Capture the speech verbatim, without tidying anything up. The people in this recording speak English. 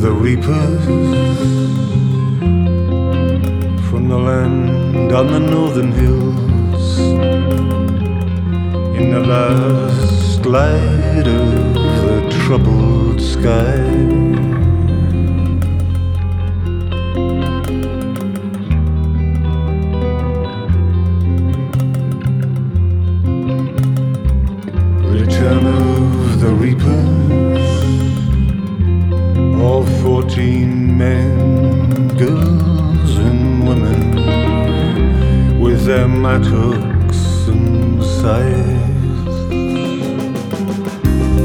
the reapers from the land on the northern hills, in the last light of the troubled sky. Return of the reapers, all fourteen men, girls and women, with their mattocks and scythes.